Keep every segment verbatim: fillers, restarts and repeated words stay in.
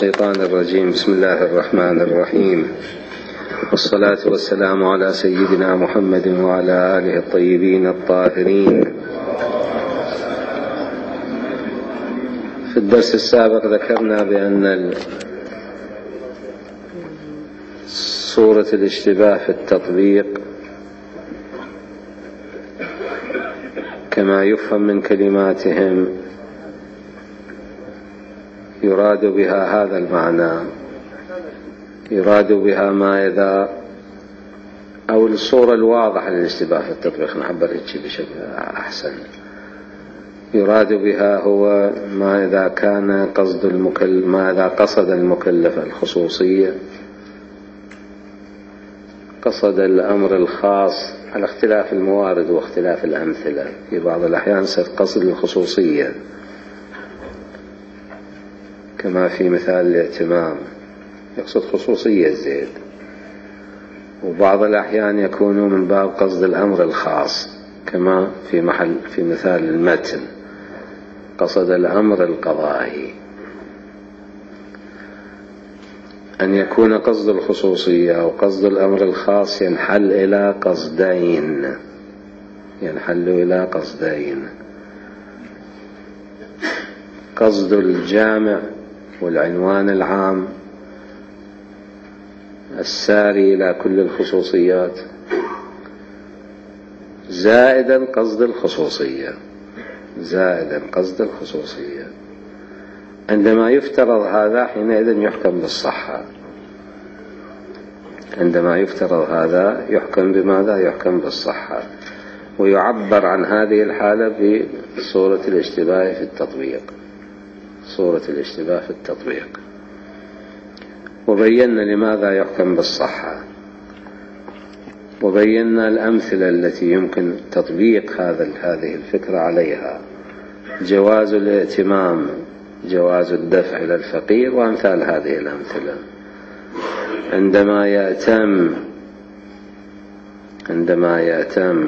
الشيطان الرجيم. بسم الله الرحمن الرحيم، والصلاة والسلام على سيدنا محمد وعلى آله الطيبين الطاهرين. في الدرس السابق ذكرنا بأن صورة الاشتباه في التطبيق كما يفهم من كلماتهم يراد بها هذا المعنى، يراد بها ما إذا أو الصورة الواضحة للاشتباه في التطبيق، نعبر هيك بشكل أحسن. يراد بها هو ما إذا كان قصد المكلف، ما إذا قصد المكلف الخصوصية، قصد الأمر الخاص على اختلاف الموارد واختلاف الأمثلة. في بعض الأحيان يصير قصد الخصوصية كما في مثال الائتمام، يقصد خصوصية زيد، وبعض الأحيان يكون من باب قصد الأمر الخاص كما في محل في مثال المتن، قصد الأمر القضائي. أن يكون قصد الخصوصية أو قصد الأمر الخاص ينحل إلى قصدين، ينحل إلى قصدين: قصد الجامع والعنوان العام الساري إلى كل الخصوصيات، زائدا قصد الخصوصية، زائدا قصد الخصوصية. عندما يفترض هذا حينئذ يحكم بالصحة. عندما يفترض هذا يحكم بماذا؟ يحكم بالصحة، ويعبر عن هذه الحالة بصورة الاشتباه في التطبيق، صورة الاشتباه في التطبيق. وبينا لماذا يحكم بالصحة، وبينا الأمثلة التي يمكن تطبيق هذا هذه الفكرة عليها: جواز الائتمام، جواز الدفع إلى الفقير، وأمثال هذه الأمثلة. عندما يأتم عندما يأتم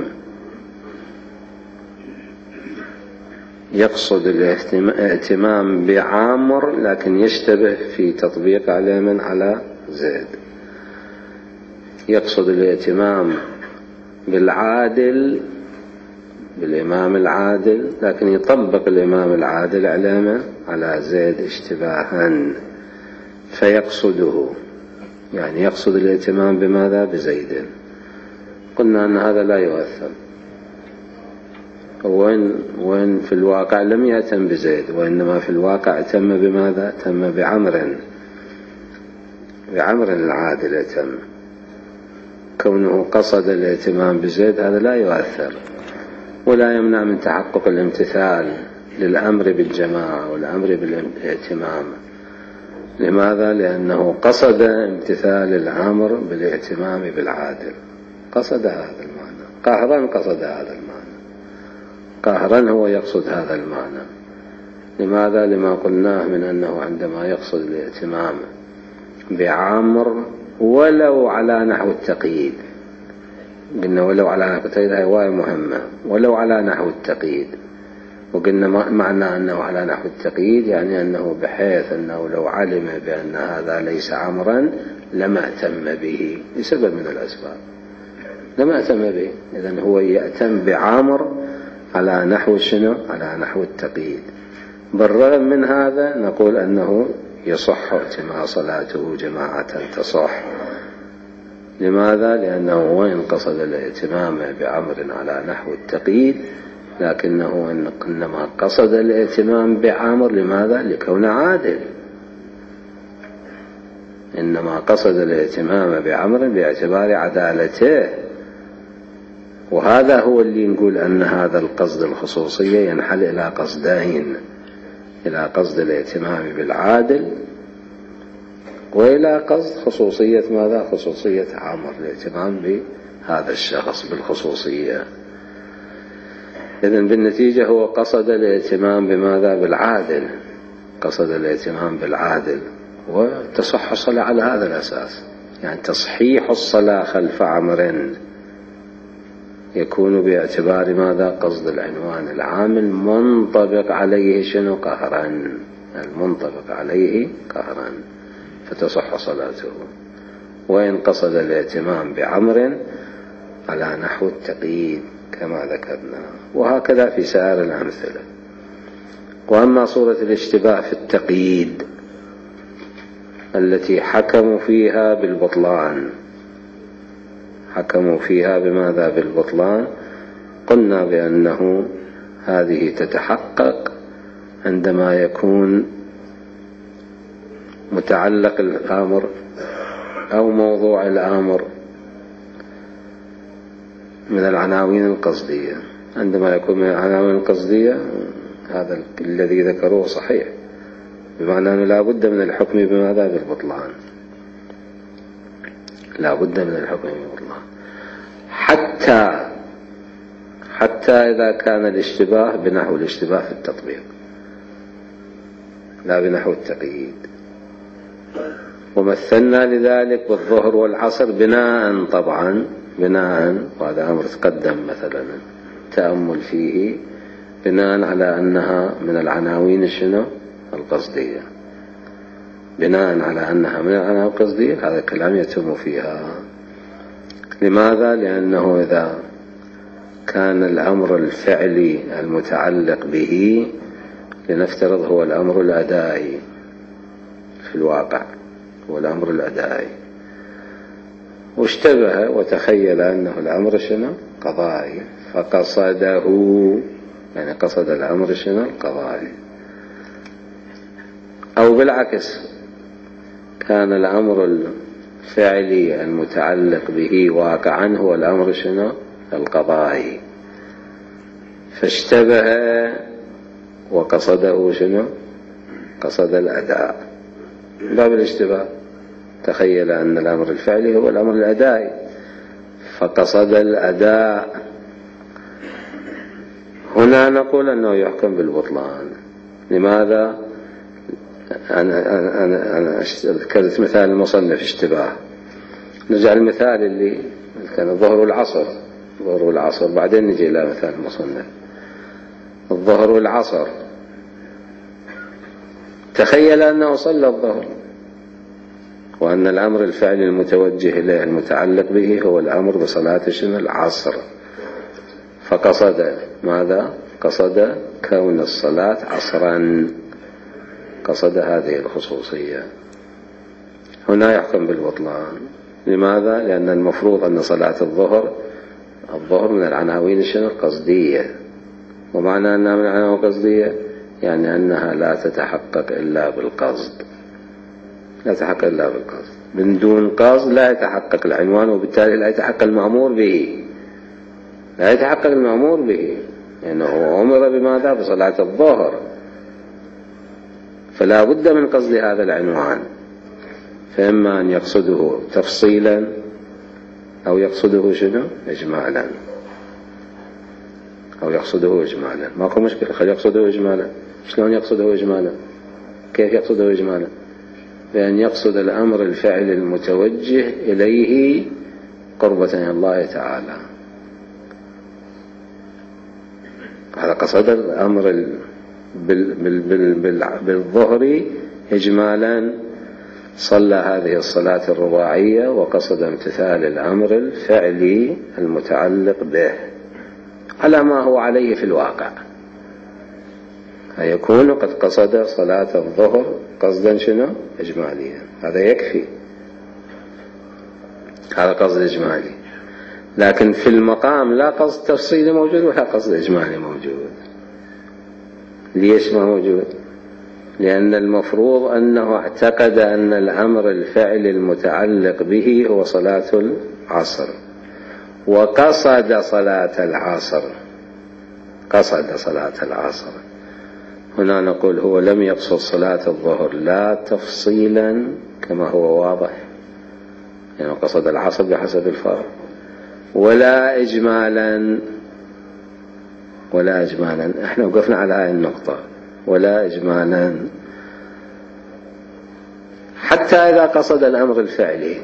يقصد الائتمام بعامر لكن يشتبه في تطبيق عليه من على زيد. يقصد الائتمام بالعادل، بالإمام العادل، لكن يطبق الإمام العادل عليه على زيد اشتباها فيقصده، يعني يقصد الائتمام بماذا؟ بزيد. قلنا أن هذا لا يؤثر، وين وين في الواقع لم يأتم بزيد، وإنما في الواقع تم بماذا؟ تم بعمر، بعمر العادل يتم. كونه قصد الائتمام بزيد هذا لا يؤثر، ولا يمنع من تحقق الامتثال للأمر بالجماعة والأمر بالائتمام. لماذا؟ لأنه قصد امتثال الأمر بالائتمام بالعادل، قصد هذا المعنى قهرا، قصد هذا المعنى قهرا، هو يقصد هذا المعنى. لماذا؟ لما قلناه من أنه عندما يقصد الائتمام بعامر ولو على نحو التقييد، قلنا ولو على نحو التقييد، هي واي مهمة، ولو على نحو التقييد. وقلنا معنى أنه على نحو التقييد يعني أنه بحيث أنه لو علم بأن هذا ليس عمرا لما أتم به لسبب من الأسباب، لما أتم به. إذن هو يأتم بعامر على نحو شنو؟ على نحو التقييد. بالرغم من هذا نقول أنه يصح ائتمام صلاته جماعة تصح. لماذا؟ لأنه وين قصد الائتمام بعمر على نحو التقييد، لكنه إنما قصد الائتمام بعمر لماذا؟ لكونه عادل. إنما قصد الائتمام بعمر باعتبار عدالته، وهذا هو اللي نقول أن هذا القصد الخصوصية ينحل إلى قصدين: إلى قصد الائتمام بالعادل، وإلى قصد خصوصية ماذا؟ خصوصية عامر، الائتمام بهذا الشخص بالخصوصية. إذن بالنتيجة هو قصد الائتمام بماذا؟ بالعادل، قصد الائتمام بالعادل، وتصح الصلاة على هذا الأساس. يعني تصحيح الصلاة خلف عمر يكون باعتبار ماذا؟ قصد العنوان العام المنطبق عليه شنو؟ قهرا. المنطبق عليه قهرا فتصح صلاته، وإن قصد الائتمام بعمر على نحو التقييد كما ذكرنا، وهكذا في سائر الأمثلة. وأما صورة الاشتباه في التقييد التي حكموا فيها بالبطلان، حكموا فيها بماذا؟ بالبطلان. قلنا بأنه هذه تتحقق عندما يكون متعلق الأمر أو موضوع الأمر من العناوين القصدية. عندما يكون من العناوين القصدية هذا الذي ذكروه صحيح، بمعنى أنه لا بد من الحكم بماذا؟ بالبطلان، لا بد من الحكم بالبطلان، حتى حتى إذا كان الاشتباه بنحو الاشتباه في التطبيق لا بنحو التقييد. ومثلنا لذلك بالظهر والعصر بناء، طبعا بناء، وهذا أمر تقدم مثلا تأمل فيه، بناء على أنها من العناوين شنو؟ القصدية، بناء على أنها من العناوين القصدية هذا الكلام يتم فيها. لماذا؟ لأنه إذا كان الأمر الفعلي المتعلق به لنفترض هو الأمر الأدائي في الواقع، هو الأمر الأدائي، واشتبه وتخيل أنه الأمر شنو؟ قضائي، فقصده، يعني قصد الأمر شنو؟ القضائي. أو بالعكس كان الأمر الفعلي المتعلق به واقعا هو الأمر شنو؟ القضائي، فاشتبه وقصده شنو؟ قصد الأداء. باب الاشتباه تخيل أن الأمر الفعلي هو الأمر الأدائي فقصد الأداء، هنا نقول أنه يحكم بالبطلان. لماذا؟ أنا, أنا, أنا ذكرت مثال المصنف اشتباه، نرجع المثال اللي كان الظهر والعصر، الظهر والعصر، بعدين نجي إلى مثال المصنف. الظهر والعصر، تخيل أنه صلى الظهر وأن الأمر الفعلي المتوجه إليه المتعلق به هو الأمر بصلاة شنو؟ العصر، فقصد ماذا؟ قصد كون الصلاة عصرا، قصد هذه الخصوصية. هنا يحكم بالبطلان. لماذا؟ لأن المفروض أن صلاة الظهر الظهر من العناوين شنو؟ القصدية، ومعنى أنها من العناوين القصدية يعني أنها لا تتحقق إلا بالقصد، لا تتحقق إلا بالقصد، من دون قصد لا يتحقق العنوان، وبالتالي لا يتحقق المأمور به، لا يتحقق المأمور به، لأنه يعني أمر بماذا؟ بصلاة الظهر، فلا بد من قصد هذا العنوان، فإما أن يقصده تفصيلا أو يقصده شنو؟ إجمالا، أو يقصده إجمالا. ماكو مشكلة، خلي يقصده إجمالا. شلون يقصده إجمالا؟ كيف يقصده إجمالا؟ بأن يقصد الأمر الفعل المتوجه إليه قربة من الله تعالى. هذا قصد الأمر بالظهر إجمالا، صلى هذه الصلاة الرباعية وقصد امتثال الأمر الفعلي المتعلق به على ما هو عليه في الواقع، فيكون قد قصد صلاة الظهر قصدا شنو؟ إجماليا. هذا يكفي، هذا قصد إجمالي. لكن في المقام لا قصد تفصيلي موجود ولا قصد إجمالي موجود. ليش ما موجود؟ لأن المفروض أنه اعتقد أن الأمر الفعل المتعلق به هو صلاة العصر وقصد صلاة العصر، قصد صلاة العصر. هنا نقول هو لم يقصد صلاة الظهر لا تفصيلا كما هو واضح، يعني قصد العصر بحسب الفرق، ولا إجمالا، ولا إجمالا. احنا وقفنا على هذه النقطة، ولا إجمالا، حتى إذا قصد الأمر الفعلي،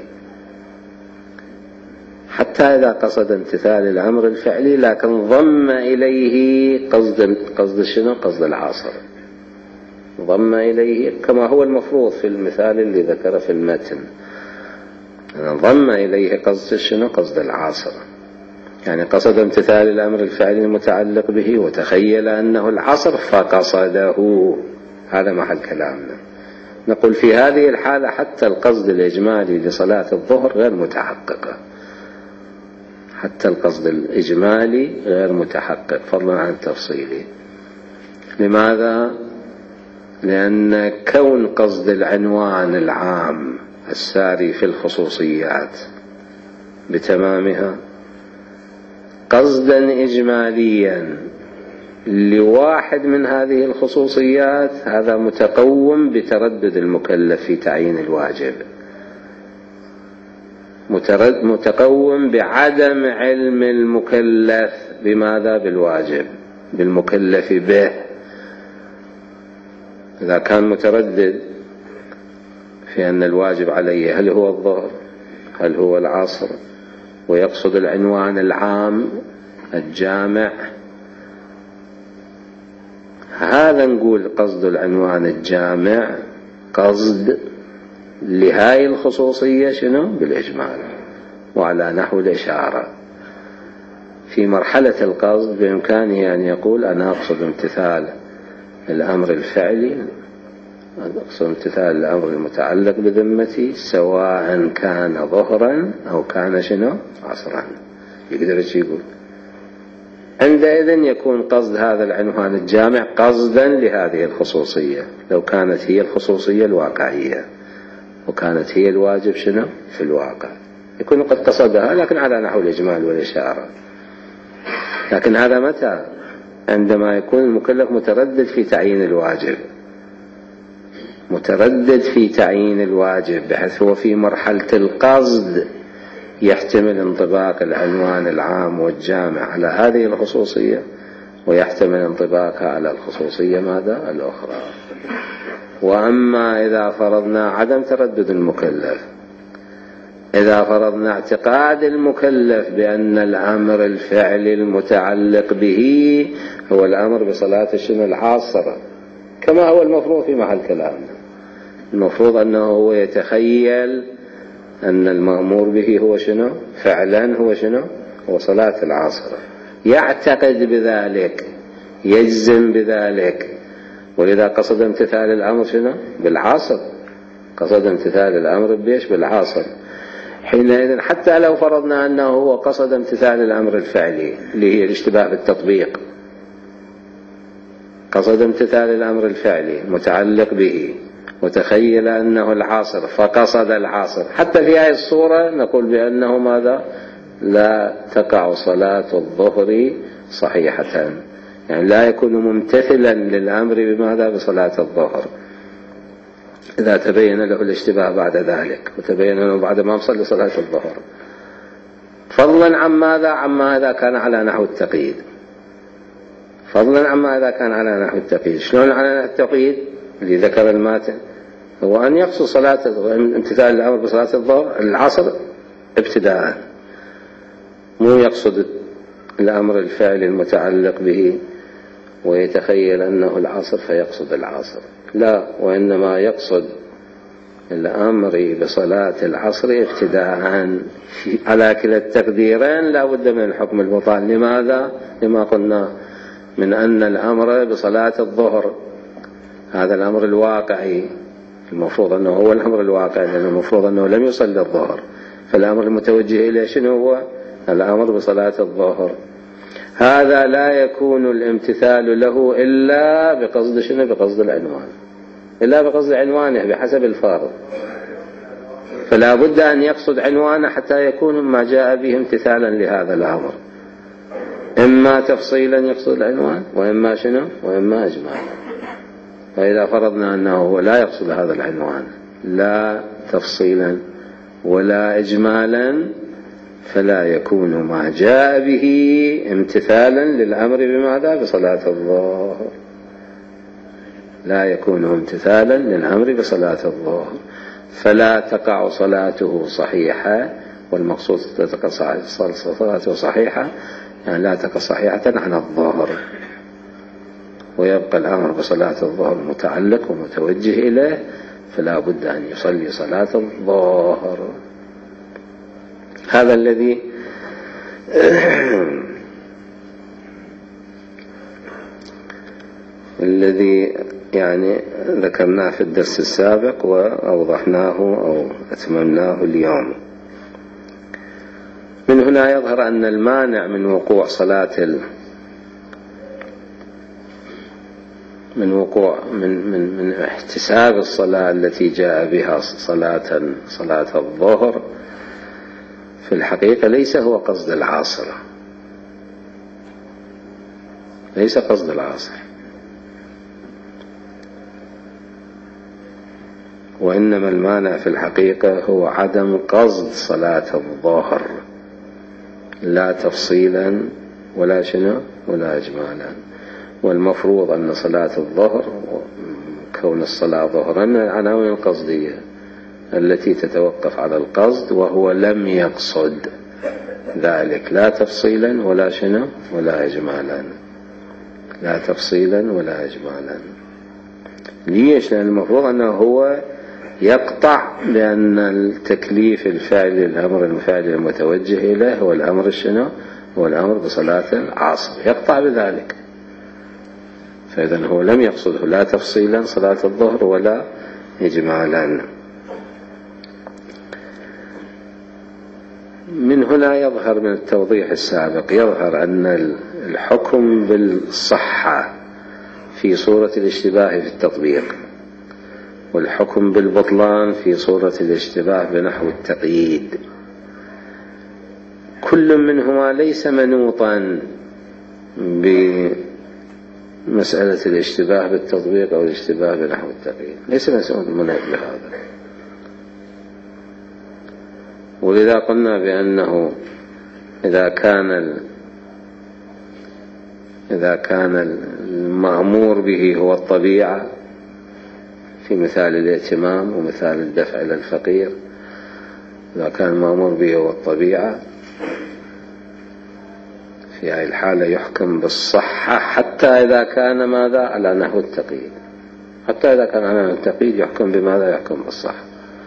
حتى إذا قصد امتثال الأمر الفعلي لكن ضم إليه قصد قصد شنو؟ قصد العصر. ضم إليه كما هو المفروض في المثال اللي ذكر في المتن، ضم إليه قصد شنو؟ قصد العاصر، يعني قصد امتثال الأمر الفعلي المتعلق به وتخيل أنه العصر فقصده. هذا محل كلامنا. نقول في هذه الحالة حتى القصد الإجمالي لصلاة الظهر غير متحققة، حتى القصد الإجمالي غير متحقق فضلا عن التفصيلي. لماذا؟ لأن كون قصد العنوان العام الساري في الخصوصيات بتمامها قصدا إجماليا لواحد من هذه الخصوصيات، هذا متقوم بتردد المكلف في تعيين الواجب، متقوم بعدم علم المكلف بماذا؟ بالواجب، بالمكلف به. إذا كان متردد في أن الواجب عليه هل هو الظهر هل هو العصر، ويقصد العنوان العام الجامع، هذا نقول قصد العنوان الجامع قصد لهاي الخصوصية شنو؟ بالإجمال وعلى نحو الإشارة. في مرحلة القصد بإمكانه أن يقول أنا أقصد امتثال الأمر الفعلي، أقصد امتثال الأمر المتعلق بذمتي سواء كان ظهرا أو كان شنو؟ عصرا. يقدر يقول عندئذ يكون قصد هذا العنوان الجامع قصدا لهذه الخصوصية، لو كانت هي الخصوصية الواقعية وكانت هي الواجب شنو؟ في الواقع، يكون قد قصدها لكن على نحو الإجمال والإشارة. لكن هذا متى؟ عندما يكون المكلف متردد في تعيين الواجب، متردد في تعيين الواجب بحيث هو في مرحلة القصد يحتمل انطباق العنوان العام والجامع على هذه الخصوصية ويحتمل انطباقها على الخصوصية ماذا؟ الأخرى. وأما إذا فرضنا عدم تردد المكلف، إذا فرضنا اعتقاد المكلف بأن الأمر الفعلي المتعلق به هو الأمر بصلاة شنو؟ العصر، كما هو المفروض في محل كلامنا. المفروض أنه هو يتخيل أن المأمور به هو شنو؟ فعلا هو شنو؟ هو صلاة العصر، يعتقد بذلك، يجزم بذلك، ولذا قصد امتثال الأمر شنو؟ بالعصر، قصد امتثال الأمر بيش؟ بالعصر. حينئذ حتى لو فرضنا أنه هو قصد امتثال الأمر الفعلي اللي هي الاشتباه بالتطبيق، قصد امتثال الأمر الفعلي متعلق به وتخيل أنه العصر فقصد العصر، حتى في هذه الصورة نقول بأنه ماذا؟ لا تقع صلاة الظهر صحيحة، يعني لا يكون ممتثلا للأمر بماذا؟ بصلاة الظهر، إذا تبين له الاشتباه بعد ذلك وتبين له بعد ما صلى صلاة الظهر، فضلا عن ماذا؟ عما إذا كان على نحو التقييد، فضلا عما إذا كان على نحو التقييد. شلون على نحو التقييد اللي ذكر الماتن؟ هو أن يقصد صلاة امتثال الأمر بصلاة الظهر العصر ابتداء، مو يقصد الأمر الفعلي المتعلق به ويتخيل أنه العصر فيقصد العصر، لا، وإنما يقصد الأمر بصلاة العصر ابتداء. على كلا التقديرين لا بد من الحكم المطال. لماذا؟ لما قلنا من أن الأمر بصلاة الظهر هذا الأمر الواقعي، المفروض أنه هو الأمر الواقعي، لأن المفروض أنه لم يصلي الظهر، فالأمر المتوجه إليه شنو هو؟ الأمر بصلاة الظهر. هذا لا يكون الامتثال له إلا بقصد شنو؟ بقصد العنوان، إلا بقصد عنوانه بحسب الفارض، فلا بد أن يقصد عنوانه حتى يكون ما جاء به امتثالا لهذا الأمر، إما تفصيلا يقصد العنوان وإما شنو؟ وإما إجمالا. فإذا فرضنا أنه هو لا يقصد هذا العنوان لا تفصيلا ولا إجمالا، فلا يكون ما جاء به امتثالا للأمر بماذا؟ بصلاة الظهر، لا يكون امتثالا للأمر بصلاة الظهر، فلا تقع صلاته صحيحة. والمقصود تقع صلاته صحيحة يعني لا تقع صحيحة عن الظهر، ويبقى الأمر بصلاة الظهر متعلق ومتوجه إليه، فلا بد أن يصلي صلاة الظهر. هذا الذي الذي يعني ذكرناه في الدرس السابق وأوضحناه أو أتممناه اليوم. من هنا يظهر أن المانع من وقوع صلاة ال من وقوع من من من احتساب الصلاة التي جاء بها صلاة صلاة الظهر في الحقيقة ليس هو قصد العاصر، ليس قصد العاصر، وإنما المانع في الحقيقة هو عدم قصد صلاة الظهر، لا تفصيلا ولا شنو ولا إجمالا. والمفروض أن صلاة الظهر كون الصلاة ظهرا من العناوين القصدية التي تتوقف على القصد، وهو لم يقصد ذلك لا تفصيلا ولا شنو ولا إجمالا، لا تفصيلا ولا إجمالا. ليش؟ لأن المفروض أنه هو يقطع بأن التكليف الفعلي الأمر الفعلي المتوجه إليه هو الأمر الشنو هو الأمر بصلاة العصر، يقطع بذلك. فإذا هو لم يقصده لا تفصيلا صلاة الظهر ولا إجمالا. من هنا يظهر من التوضيح السابق يظهر أن الحكم بالصحة في صورة الاشتباه في التطبيق، والحكم بالبطلان في صورة الاشتباه بنحو التقييد، كل منهما ليس منوطا بمسألة الاشتباه بالتطبيق أو الاشتباه بنحو التقييد، ليس منوط بهذا. ولذا قلنا بأنه إذا كان إذا كان المأمور به هو الطبيعة في مثال الائتمام ومثال الدفع إلى الفقير، إذا كان المأمور به هو الطبيعة في هذه الحالة يحكم بالصحة حتى إذا كان ماذا على نحو التقييد، حتى إذا كان على نحو التقييد يحكم بماذا يحكم بالصحة.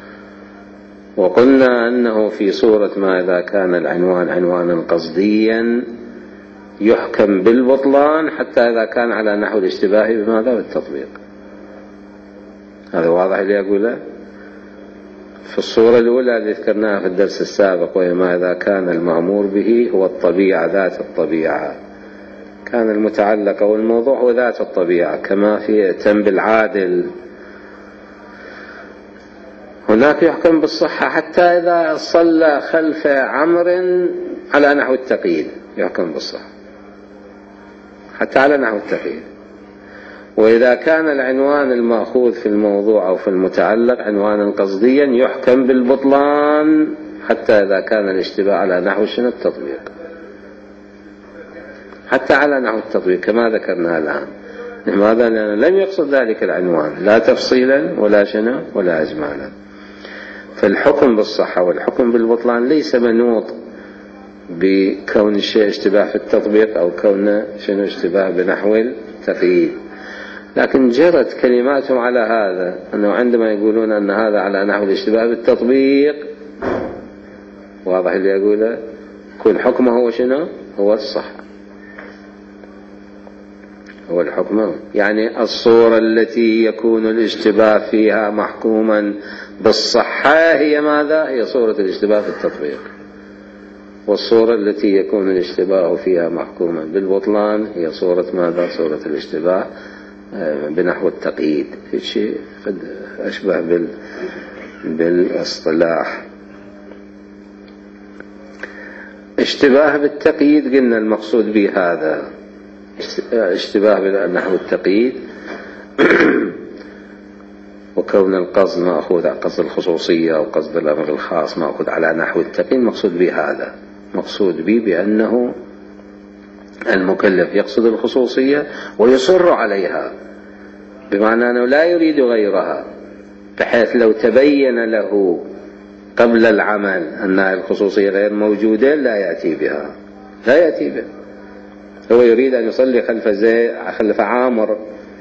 وقلنا أنه في صورة ما إذا كان العنوان عنوانا قصديا يحكم بالبطلان حتى إذا كان على نحو الاشتباه بماذا بالتطبيق. هذا واضح اللي أقوله. في الصورة الأولى اللي ذكرناها في الدرس السابق، وهي ما إذا كان المأمور به هو الطبيعة ذات الطبيعة، كان المتعلق أو الموضوع هو ذات الطبيعة، كما في ائتم بالعادل، هناك يحكم بالصحة حتى إذا صلى خلف عمر على نحو التقييد يحكم بالصحة حتى على نحو التقييد. وإذا كان العنوان المأخوذ في الموضوع أو في المتعلق عنوانا قصديا يحكم بالبطلان حتى إذا كان الاشتباه على نحو شنو التطبيق، حتى على نحو التطبيق كما ذكرنا الآن. لماذا؟ لأنه لم يقصد ذلك العنوان لا تفصيلا ولا شنو ولا إجمالا. فالحكم بالصحة والحكم بالبطلان ليس منوط بكون الشيء اشتباه في التطبيق أو كونه شنو اشتباه بنحو التقييد، لكن جرت كلماتهم على هذا، أنه عندما يقولون أن هذا على نحو الاشتباه بالتطبيق، واضح اللي يقوله، يكون حكمه هو شنو هو الصحة، هو الحكم يعني الصورة التي يكون الاشتباه فيها محكوما بالصحة هي ماذا؟ هي صورة الاشتباه في التطبيق. والصورة التي يكون الاشتباه فيها محكوما بالبطلان هي صورة ماذا؟ صورة الاشتباه بنحو التقييد. في شيء قد أشبه بال بالاصطلاح. اشتباه بالتقييد قلنا المقصود به هذا، اشتباه بنحو التقييد وكون القصد مأخوذ قصد الخصوصية أو قصد الأمر الخاص مأخوذ على نحو التقييد، مقصود به هذا، مقصود به بأنه المكلف يقصد الخصوصية ويصر عليها، بمعنى أنه لا يريد غيرها، بحيث لو تبين له قبل العمل أن الخصوصية غير موجودة لا يأتي بها، لا يأتي بها. هو يريد أن يصلي خلف زيد خلف عامر،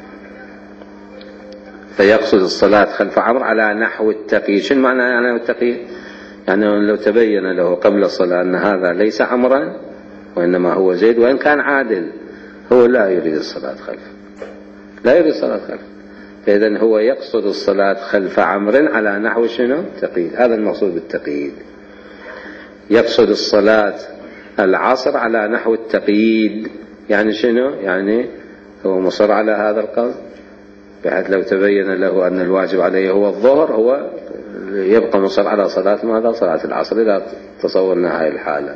فيقصد الصلاة خلف عمرو على نحو التقييد. شنو معنى على نحو التقييد؟ يعني لو تبين له قبل الصلاة أن هذا ليس عمرا وإنما هو زيد وإن كان عادل، هو لا يريد الصلاة خلفه، لا يريد الصلاة خلفه. فإذن هو يقصد الصلاة خلف عمرو على نحو شنو؟ تقييد. هذا المقصود بالتقييد. يقصد الصلاة العصر على نحو التقييد، يعني شنو؟ يعني هو مصر على هذا القصد، بحيث لو تبين له أن الواجب عليه هو الظهر هو يبقى مصر على صلاة ماذا؟ صلاة العصر، إذا تصورنا هاي الحالة.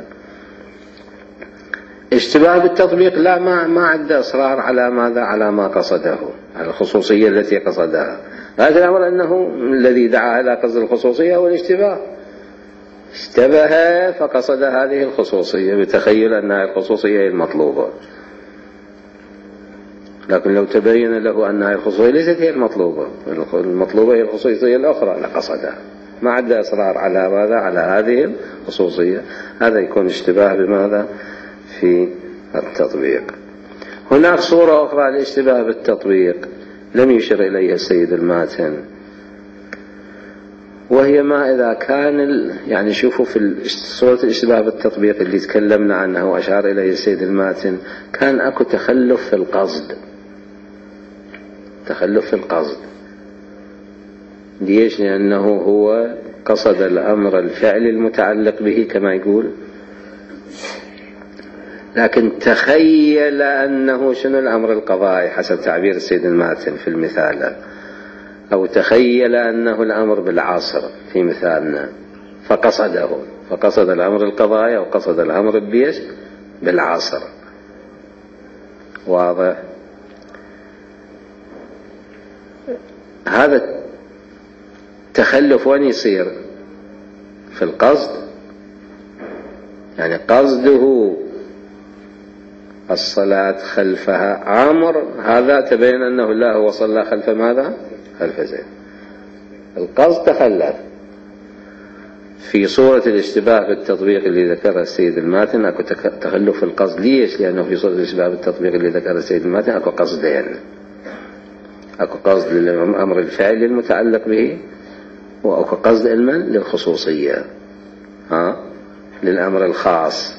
اشتباه بالتطبيق لا، ما ما عنده إصرار على ماذا؟ على ما قصده، على الخصوصية التي قصدها. هذا الأمر أنه الذي دعا إلى قصد الخصوصية هو الاشتباه، اشتبه فقصد هذه الخصوصية بتخيل أنها الخصوصية هي المطلوبة. لكن لو تبين له أنها الخصوصية ليست هي المطلوبة، المطلوبة هي الخصوصية الأخرى لقصدها، ما عنده إصرار على ماذا؟ على هذه الخصوصية. هذا يكون اشتباه بماذا؟ في التطبيق. هناك صورة أخرى للاشتباه بالتطبيق لم يشر إليها السيد الماتن، وهي ما إذا كان ال... يعني شوفوا في صورة الاشتباه بالتطبيق اللي تكلمنا عنها وأشار إليه السيد الماتن، كان أكو تخلف في القصد، تخلف في القصد. ليش؟ لأنه هو قصد الأمر الفعلي المتعلق به كما يقول، لكن تخيل أنه شنو الأمر القضائي حسب تعبير السيد الماتن في المثال، أو تخيل أنه الأمر بالعصر في مثالنا، فقصده، فقصد الأمر القضائي أو قصد الأمر بيش؟ بالعصر. واضح؟ هذا التخلف وين يصير؟ في القصد، يعني قصده الصلاة خلفها عامر، هذا تبين أنه لا، هو صلى خلف ماذا؟ خلف زيد. القصد تخلف. في صورة الاشتباه بالتطبيق اللي ذكرها السيد الماتن أكو تخلف في القصد. ليش؟ لأنه في صورة الاشتباه بالتطبيق اللي ذكرها السيد الماتن أكو قصدين، أكو قصد للأمر الفعلي المتعلق به، وأكو قصد علما للخصوصية، ها؟ للأمر الخاص.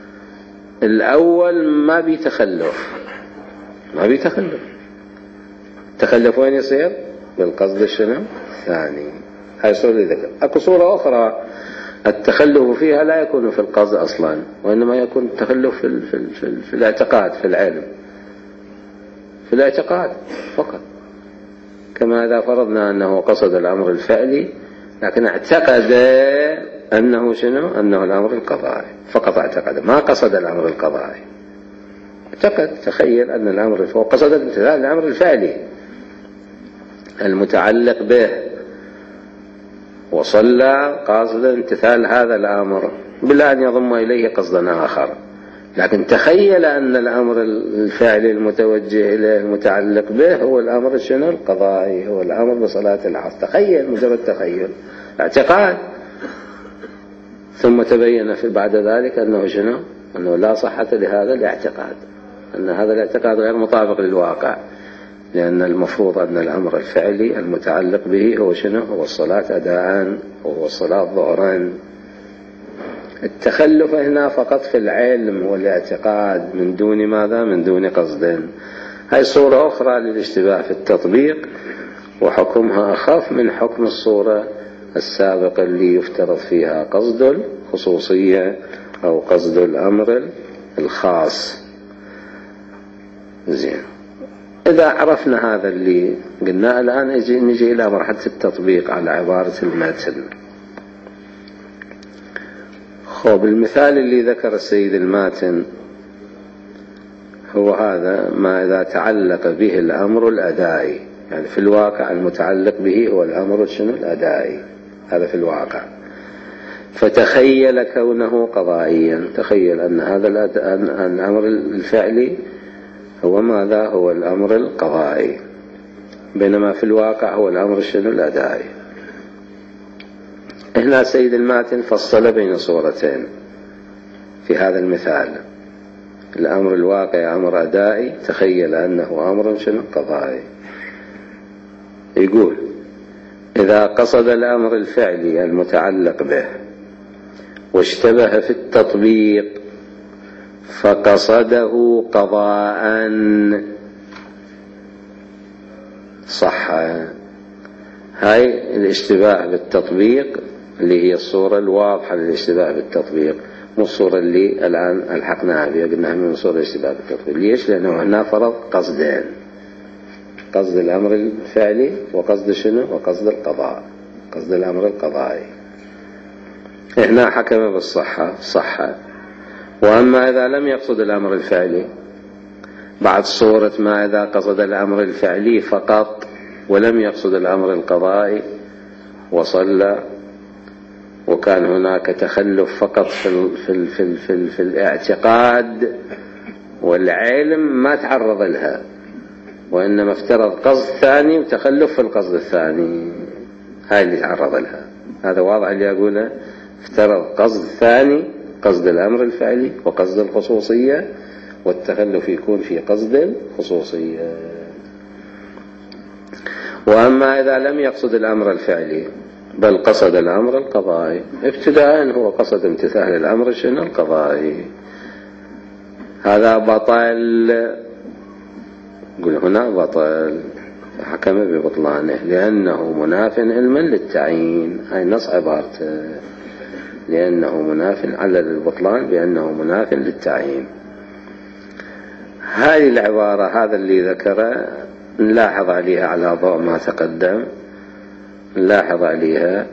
الأول ما بيتخلف، ما بيتخلف. تخلف وين يصير؟ بالقصد الشنو؟ الثاني. هاي صورة ذكر. أكو صورة أخرى التخلف فيها لا يكون في القصد أصلا، وإنما يكون التخلف في, ال في, ال في, ال في الاعتقاد، في العلم، في الاعتقاد فقط. كما إذا فرضنا أنه قصد الأمر الفعلي لكن اعتقد أنه شنو؟ أنه الأمر القضائي، فقط اعتقد، ما قصد الأمر القضائي، اعتقد، تخيل أن الأمر هو قصد امتثال الأمر الفعلي المتعلق به، وصلى قاصد امتثال هذا الأمر بلا أن يضم إليه قصدا آخر. لكن تخيل أن الأمر الفعلي المتوجه إليه المتعلق به هو الأمر شنو؟ القضائي، هو الأمر بصلاة العصر. تخيل، مجرد تخيل، اعتقاد. ثم تبين في بعد ذلك أنه شنو؟ أنه لا صحة لهذا الاعتقاد، أن هذا الاعتقاد غير مطابق للواقع، لأن المفروض أن الأمر الفعلي المتعلق به هو شنو؟ هو الصلاة أداء، وهو الصلاة ظهرا. التخلف هنا فقط في العلم والاعتقاد من دون ماذا؟ من دون قصد. هاي صورة أخرى للاشتباه في التطبيق، وحكمها أخف من حكم الصورة السابقة اللي يفترض فيها قصد الخصوصية أو قصد الأمر الخاص. زين، إذا عرفنا هذا اللي قلناه الآن نجي إلى مرحلة التطبيق على عبارة المتن. خب، المثال اللي ذكر السيد الماتن هو هذا ما إذا تعلق به الأمر الأدائي، يعني في الواقع المتعلق به هو الأمر شنو؟ الأدائي، هذا في الواقع. فتخيل كونه قضائيا، تخيل أن هذا الأمر الفعلي هو ماذا؟ هو الأمر القضائي، بينما في الواقع هو الأمر شنو؟ الأدائي. هنا سيد الماتن فصل بين صورتين في هذا المثال. الأمر الواقع أمر أدائي، تخيل أنه أمر شنو قضائي. يقول إذا قصد الأمر الفعلي المتعلق به واشتبه في التطبيق فقصده قضاء صح. هاي الاشتباه بالتطبيق اللي هي الصورة الواضحة للاشتباه بالتطبيق، مو الصورة اللي الآن ألحقناها بها قلنا من صورة الاشتباه بالتطبيق. ليش؟ لأنه هنا فرض قصدين، قصد الأمر الفعلي وقصد شنو؟ وقصد القضاء، قصد الأمر القضائي. هنا حكم بالصحة صحة. وأما إذا لم يقصد الأمر الفعلي بعد صورة ما إذا قصد الأمر الفعلي فقط ولم يقصد الأمر القضائي وصلى وكان هناك تخلف فقط في ال في ال في ال في, ال في الاعتقاد والعلم ما تعرض لها، وإنما افترض قصد ثاني وتخلف في القصد الثاني، هاي اللي تعرض لها. هذا واضح اللي أقوله، افترض قصد ثاني، قصد الأمر الفعلي وقصد الخصوصية، والتخلف يكون في قصد الخصوصية. وأما إذا لم يقصد الأمر الفعلي بل قصد الأمر القضائي ابتداء، هو قصد امتثال الأمر شنو القضائي، هذا بطل. قل هنا بطل، حكم ببطلانه لأنه مناف علما للتعيين. هاي نص عبارته، لأنه مناف على البطلان بأنه مناف للتعيين. هذه العبارة هذا اللي ذكره نلاحظ عليها على ضوء ما تقدم، نلاحظ عليها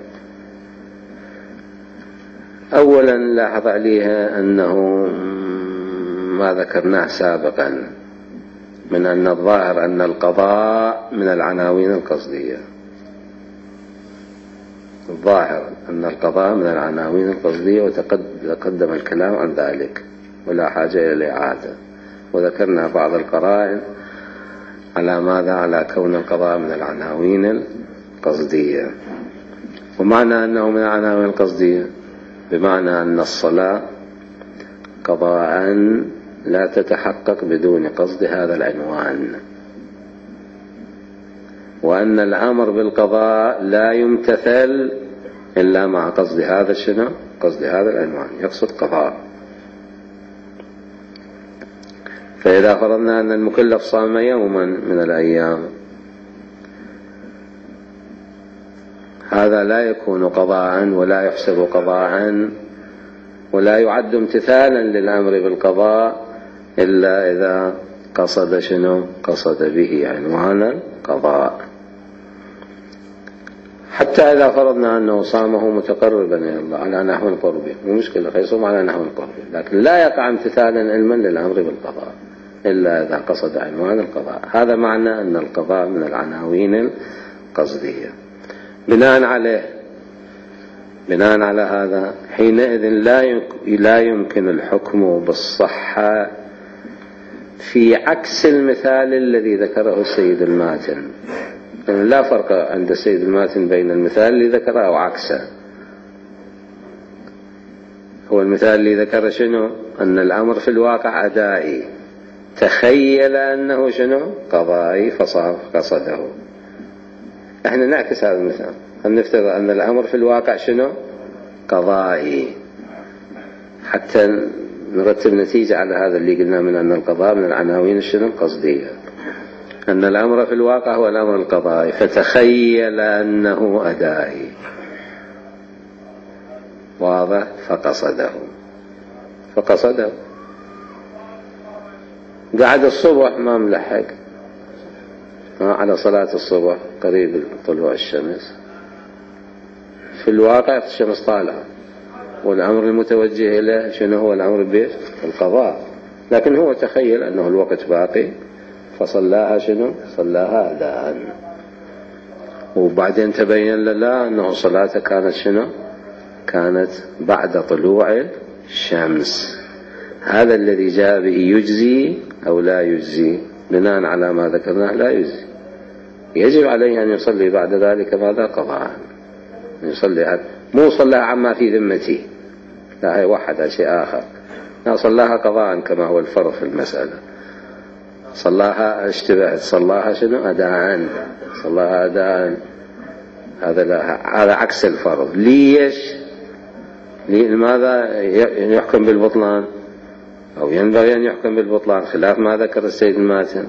أولا نلاحظ عليها أنه ما ذكرناه سابقا من أن الظاهر أن القضاء من العناوين القصدية، الظاهر أن القضاء من العناوين القصدية، وتقدم الكلام عن ذلك ولا حاجة إلى الإعادة. وذكرنا بعض القرائن على ماذا؟ على كون القضاء من العناوين القصدية. ومعنى أنه من العناوين القصدية بمعنى أن الصلاة قضاء لا تتحقق بدون قصد هذا العنوان، وأن الأمر بالقضاء لا يمتثل إلا مع قصد هذا شنو؟ قصد هذا العنوان، يقصد قضاء. فإذا فرضنا أن المكلف صام يوما من الأيام هذا لا يكون قضاء ولا يحسب قضاء ولا يعد امتثالا للأمر بالقضاء إلا إذا قصد شنو؟ قصد به عنوان القضاء. حتى إذا فرضنا أنه صامه متقربا إلى الله على نحو القرب، مو مشكلة يصوم على نحو القرب، لكن لا يقع امتثالا علما للأمر بالقضاء إلا إذا قصد عنوان القضاء. هذا معنى أن القضاء من العناوين القصدية. بناء عليه بناء على هذا حينئذ لا لا يمكن الحكم بالصحة في عكس المثال الذي ذكره السيد الماتن. يعني لا فرق عند السيد الماتن بين المثال اللي ذكره وعكسه. هو المثال اللي ذكره شنو؟ أن الأمر في الواقع أدائي، تخيل أنه شنو؟ قضائي فصار قصده. احنا نعكس هذا المثال، نفترض أن الأمر في الواقع شنو؟ قضائي، حتى نرتب نتيجة على هذا اللي قلنا من أن القضاء من العناوين شنو؟ القصدية. أن الأمر في الواقع هو الأمر القضائي، فتخيل أنه أدائي، واضح؟ فقصده فقصده قعد الصبح ما ملحق على صلاة الصبح قريب طلوع الشمس، في الواقع الشمس طالعة والأمر المتوجه إليه شنو هو؟ الأمر بإيش؟ القضاء. لكن هو تخيل أنه الوقت باقي فصلاها شنو؟ صلاها أداء. وبعدين تبين لله أنه صلاته كانت شنو؟ كانت بعد طلوع الشمس. هذا الذي جاء به يجزي أو لا يجزي؟ بناء على ما ذكرناه لا يجزي، يجب عليه أن يصلي بعد ذلك ماذا؟ قضاء. يصلي مو صلى عما في ذمته، لا، هي وحد شيء آخر. صلاها قضاء كما هو الفرض في المسألة، صلاها اشتبهت، صلاها شنو أداء، صلاها أداء، هذا لا، هذا عكس الفرض. ليش؟ لماذا يحكم بالبطلان أو ينبغي أن يحكم بالبطلان خلاف ما ذكر السيد الماتن؟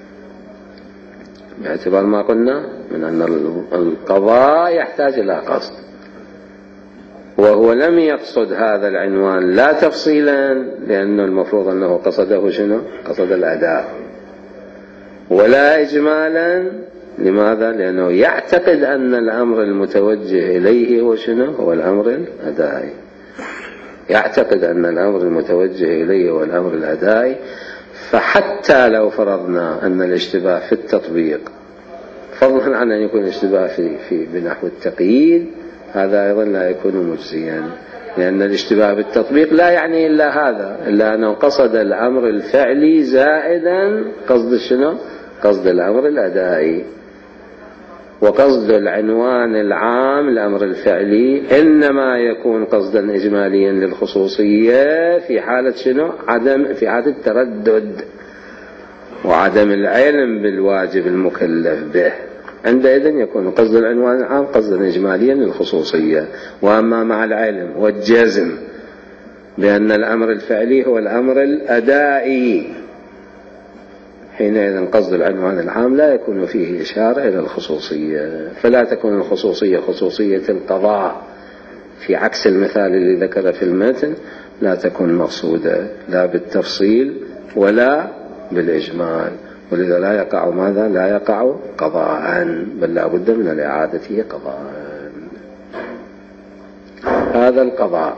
باعتبار ما قلنا من أن القضاء يحتاج إلى قصد، وهو لم يقصد هذا العنوان لا تفصيلا لأنه المفروض أنه قصده شنو؟ قصد الأداء، ولا إجمالا. لماذا؟ لأنه يعتقد أن الأمر المتوجه إليه هو شنو؟ هو الأمر الأدائي، يعتقد أن الأمر المتوجه إليه هو الأمر الأدائي. فحتى لو فرضنا أن الاشتباه في التطبيق، فضلا عن أن يكون الاشتباه في, في بنحو التقييد، هذا أيضا لا يكون مجزيا، لأن الاشتباه بالتطبيق لا يعني إلا هذا، إلا أنه قصد الأمر الفعلي زائدا قصد شنو؟ قصد الأمر الأدائي. وقصد العنوان العام الأمر الفعلي إنما يكون قصدا إجماليا للخصوصية في حالة شنو؟ عدم، في حالة التردد وعدم العلم بالواجب المكلف به، عندئذ يكون قصد العنوان العام قصدا إجماليا للخصوصية. وأما مع العلم والجزم بأن الأمر الفعلي هو الأمر الأدائي، حينئذ قصد العنوان العام لا يكون فيه إشارة إلى الخصوصية، فلا تكون الخصوصية خصوصية القضاء في عكس المثال الذي ذكر في المتن، لا تكون مقصودة لا بالتفصيل ولا بالإجمال، ولذا لا يقع ماذا؟ لا يقع قضاء، بل لا بد من الإعادة قضاء. هذا القضاء.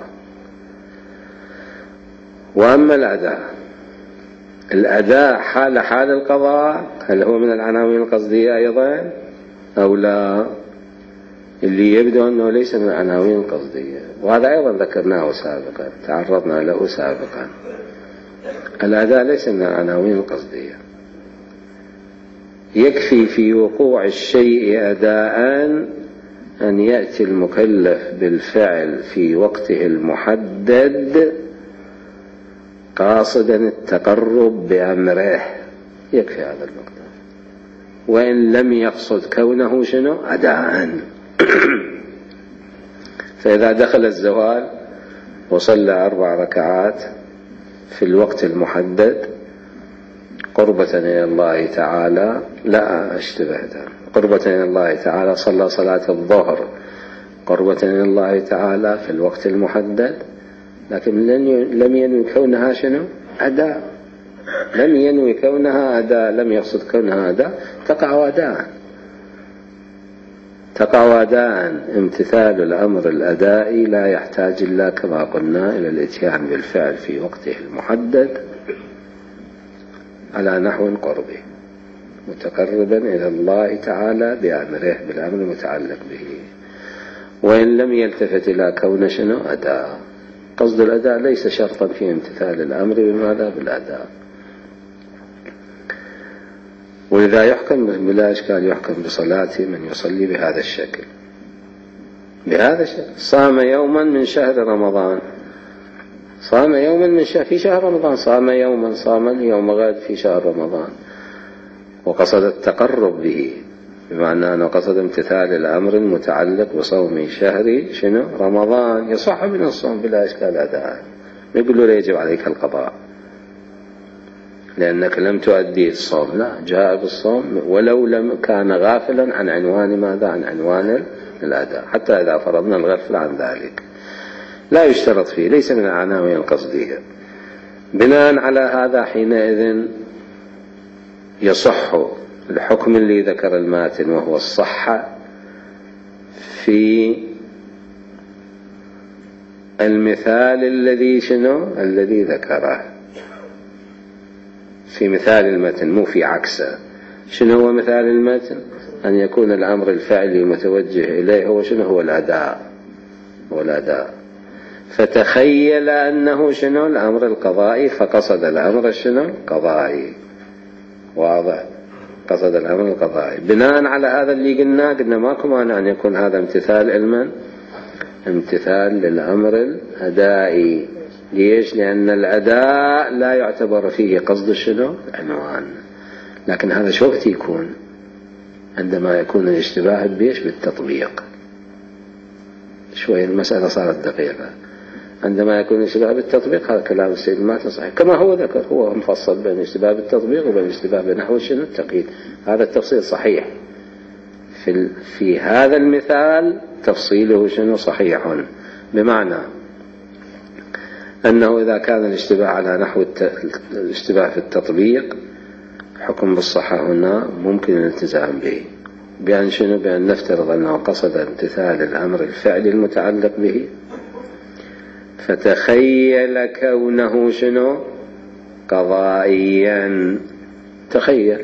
وأما الأداء، الأداء حال حال القضاء، هل هو من العناوين القصدية أيضا أو لا؟ اللي يبدو أنه ليس من العناوين القصدية، وهذا أيضا ذكرناه سابقا، تعرضنا له سابقا. الأداء ليس من العناوين القصدية، يكفي في وقوع الشيء أداء أن يأتي المكلف بالفعل في وقته المحدد قاصدا التقرب بأمره، يكفي هذا المقدار، وإن لم يقصد كونه شنو؟ أداء. فإذا دخل الزوال وصلى أربع ركعات في الوقت المحدد قربة إلى الله تعالى، لا اشتبهت، قربة إلى الله تعالى، صلى صلاة الظهر قربة إلى الله تعالى في الوقت المحدد، لكن لم ينوي كونها شنو؟ أداء، لم ينوي كونها أداء، لم يقصد كونها أداء، تقع أداء، تقع أداء. امتثال الأمر الأدائي لا يحتاج إلا كما قلنا إلى الإتيان بالفعل في وقته المحدد على نحو قربه، متقربا إلى الله تعالى بأمره، بالأمر المتعلق به، وإن لم يلتفت إلى كون شنو؟ أداء. قصد الأداء ليس شرطا في امتثال الأمر بماذا؟ بالأداء. ولذا يحكم بلا إشكال، يحكم بصلاة من يصلي بهذا الشكل، بهذا الشكل. صام يوما من شهر رمضان، صام يوما من شهر في شهر رمضان، صام يوما، صام يوم غد في شهر رمضان، وقصد التقرب به، بمعنى أنه قصد امتثال الأمر المتعلق بصوم شهر شنو؟ رمضان، يصح من الصوم بلا إشكال أداء، يقول له لا يجب عليك القضاء لأنك لم تؤدي الصوم، لا، جاء بالصوم ولو لم كان غافلا عن عنوان ماذا؟ عن عنوان الأداء، حتى إذا فرضنا الغفل عن ذلك لا يشترط فيه، ليس من العناوين القصدية. بناء على هذا حينئذ يصح الحكم اللي ذكر الماتن، وهو الصحة في المثال الذي شنو؟ الذي ذكره في مثال المتن، مو في عكسه. شنو هو مثال المتن؟ أن يكون الأمر الفعلي متوجه إليه هو شنو؟ هو الأداء، هو الأداء. فتخيل أنه شنو؟ الأمر القضائي، فقصد الأمر شنو؟ القضائي، واضح؟ قصد الأمر القضائي. بناء على هذا اللي قلنا، قلنا ماكو مانع أن يكون هذا امتثال علما، امتثال للأمر الأدائي، ليش؟ لأن الأداء لا يعتبر فيه قصد شنو؟ عنوان. لكن هذا شو وقت يكون؟ عندما يكون الاشتباه بيش بالتطبيق. شوي المسألة صارت دقيقة. عندما يكون الاشتباه بالتطبيق هذا كلام السيد الماتن صحيح، كما هو ذكر، هو مفصل بين الاشتباه بالتطبيق وبين الاشتباه بنحو شنو؟ التقييد. هذا التفصيل صحيح في, في هذا المثال، تفصيله شنو؟ صحيح، بمعنى أنه إذا كان الاشتباه على نحو الاشتباه في التطبيق حكم بالصحة هنا ممكن الالتزام به، بأن شنو؟ بأن نفترض أنه قصد امتثال الأمر الفعلي المتعلق به، فتخيل كونه شنو؟ قضائيا، تخيل،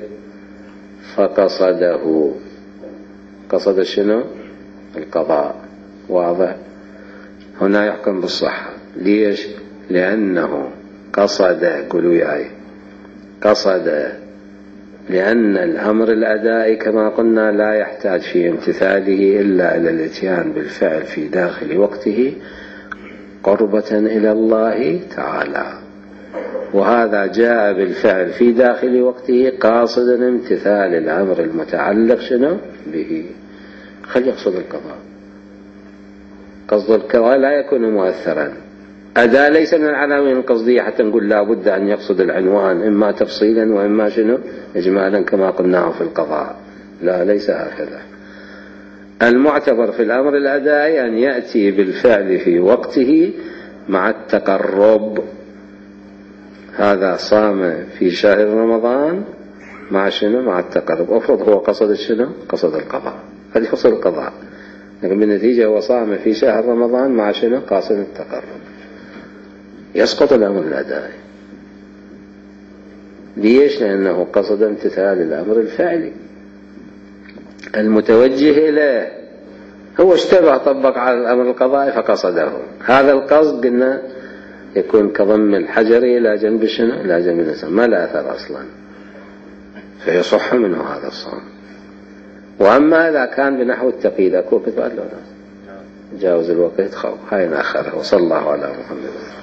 فقصده، قصد شنو؟ القضاء، واضح؟ هنا يحكم بالصحة. ليش؟ لأنه قصد، قولوا وياي، قصد، لأن الأمر الأدائي كما قلنا لا يحتاج في امتثاله إلا إلى الاتيان بالفعل في داخل وقته قربة إلى الله تعالى، وهذا جاء بالفعل في داخل وقته قاصدا امتثال الأمر المتعلق شنو؟ به. خل يقصد القضاء. قصد القضاء لا يكون مؤثرا. أداء ليس من العناوين القصدية حتى نقول لا بد أن يقصد العنوان إما تفصيلا وإما شنو؟ إجمالا كما قلناه في القضاء. لا، ليس هكذا. المعتبر في الأمر الأدائي أن يأتي بالفعل في وقته مع التقرب. هذا صام في شهر رمضان مع شنو؟ مع التقرب. أفرض هو قصد شنو؟ قصد القضاء، هذا يقصد القضاء، لكن بالنتيجة هو صام في شهر رمضان مع شنو؟ قاصد التقرب. يسقط الأمر الأدائي. ليش؟ لأنه قصد امتثال الأمر الفعلي المتوجه إليه. هو اشتبه، طبق على الأمر القضائي فقصده. هذا القصد قلنا يكون كضم الحجر إلى جنب شنو؟ إلى جنب الإنسان، ما لا أثر أصلا، فيصح منه هذا الصوم. وأما إذا كان بنحو التقييد، أكو كتب له جاوز الوقت خو هاي نأخره. وصلى الله على محمد.